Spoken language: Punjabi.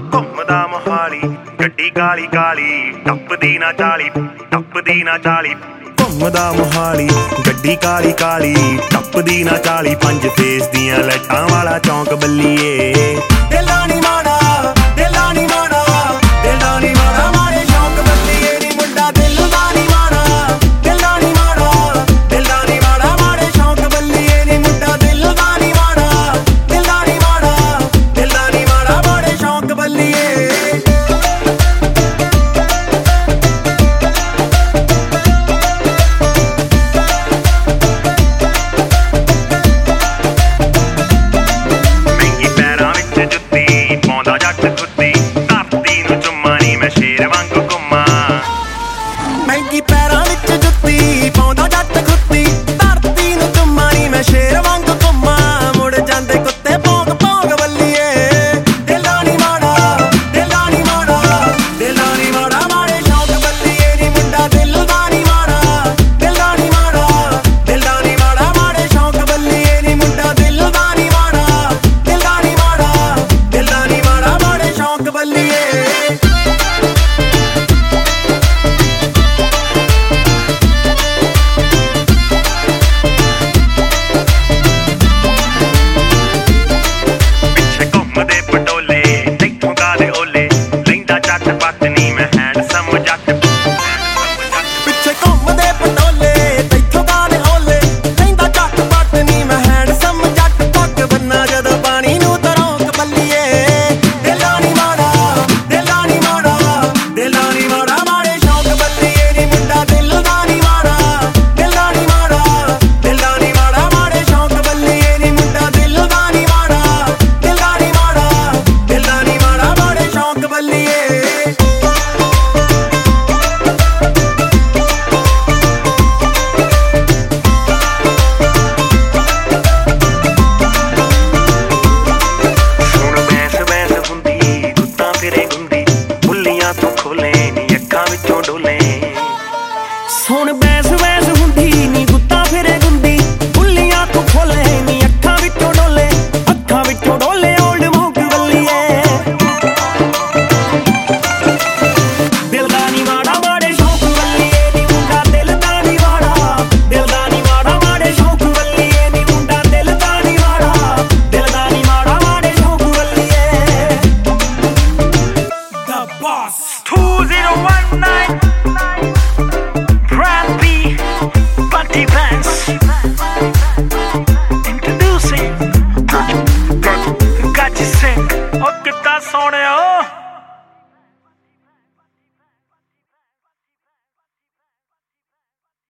ਘੁੰਮਦਾ ਮੋਹਾਲੀ ਗੱਡੀ ਕਾਲੀ ਕਾਲੀ ਟੱਪਦੀ ਨਾ ਚਾਲੀ ਟੱਪਦੀ ਨਾ ਚਾਲੀ ਘੁੰਮਦਾ ਮੋਹਾਲੀ ਗੱਡੀ ਕਾਲੀ ਕਾਲੀ ਟੱਪਦੀ ਨਾ ਚਾਲੀ ਪੰਜ ਫੇਸ ਦੀਆਂ ਲਾਈਟਾਂ ਵਾਲਾ ਚੌਂਕ ਬੱਲੀਏ ਦਿਲਾਂ ਨੀ ਮਾੜਾ ਦਿਲਾਂ ਨੀ ਮਾੜਾ ਦਿਲਾਂ ਨੀ ਮਾੜਾ ਮਾਰੇ ਸ਼ੌਂਕ ਬੱਲੀਏ ਨੀ ਮੁੰਡਾ ਦਿਲ ਦਾ ਨੀ ਮਾੜਾ ਦਿਲਾਂ ਨੀ ਮਾੜਾ ਦਿਲਾਂ ਨੀ ਮਾੜਾ ਮਾਰੇ ਸ਼ੌਂਕ ਬੱਲੀਏ ਨੀ ਮੁੰਡਾ ਦਿਲ ਦਾ ਨੀ ਮਾੜਾ ਦਿਲਾਂ ਨੀ ਮਾੜਾ ਦਿਲਾਂ ਨੀ ਮਾੜਾ ਮਾਰੇ ਸ਼ੌਂਕ ਬੱਲੀਏ ਮਹਿੰਗੀ ਪੈਰਾਂ ਵਿੱਚ ਜੁੱਤੀ ਪਾਉਂਦਾ ਜੱਟ ਖੁੱਤੀ ਧਰਤੀ ਨੂੰ ਚੁੰਮਾ ਨੀ ਮੈਂ ਸ਼ੇਰ ਵਾਂਗ ਘੁੰਮਾਂ ਮੁੜ ਜਾਂਦੇ ਕੁੱਤੇ ਭੌਂਕ ਭੌਂਕ ਬੱਲੀਏ ਦਿਲਾਂ ਨੀ ਮਾੜਾ ਦਿਲਾਂ ਨੀ ਮਾੜਾ ਦਿਲਾਂ ਨੀ ਮਾੜਾ ਮਾਰੇ ਸ਼ੌਂਕ ਬੱਲੀਏ ਨੀ ਮੁੰਡਾ ਦਿਲ ਦਾ ਨੀ ਮਾੜਾ ਦਿਲਾਂ ਨੀ ਮਾੜਾ ਦਿਲਾਂ ਨੀ ਮਾੜਾ ਮਾਰੇ ਸ਼ੌਂਕ ਬੱਲੀਏ ਨੀ ਮੁੰਡਾ ਦਿਲ ਦਾ ਨੀ ਮਾੜਾ ਦਿਲਾਂ ਨੀ ਮਾੜਾ ਦਿਲਾਂ ਨੀ ਮਾੜਾ ਮਾਰੇ ਸ਼ੌਂਕ ਬੱਲੀਏ ਹੁਣ ਬੈਸ ਵੈਸ ਹੁੰਦੀ ਨੀ ਗੁੱਤਾਂ ਫਿਰੇ ਗੁੰਦੀ ਬੁੱਲੀਆਂ ਤੂੰ ਖੋਲੇ ਨੀ ਅੱਖਾਂ ਵਿੱਚੋਂ ਡੋਲੇ ਓਲਡ ਮੌਕ ਬੱਲੀਏ ਦਿਲ ਦਾ ਨੀ ਮਾੜਾ ਮਾੜੇ ਸ਼ੌਂਕ ਬੱਲੀਏ ਨੀ ਮੁੰਡਾ ਦਿਲ ਦਾ ਨੀ ਮਾੜਾ ਦਿਲ ਦਾ ਨੀ ਮਾੜਾ ਮਾੜੇ ਸ਼ੌਂਕ ਬੱਲੀਏ ਨੀ ਮੁੰਡਾ ਦਿਲ ਦਾ ਨੀ ਮਾੜਾ ਦਿਲ ਦਾ ਨੀ ਮਾੜਾ ਮਾੜੇ ਸ਼ੌਂਕ ਬੱਲੀਏ The Boss 2019 Introducing Got you sing, oh, get that song out.